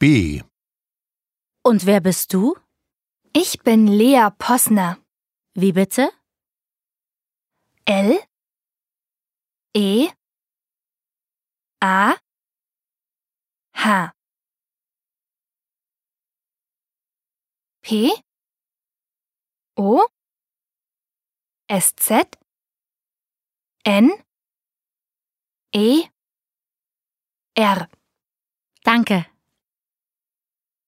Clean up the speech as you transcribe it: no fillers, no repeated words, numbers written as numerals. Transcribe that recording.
B. Und wer bist du? Ich bin Lea Possner. Wie bitte? L E A H P O S Z N E R. Danke.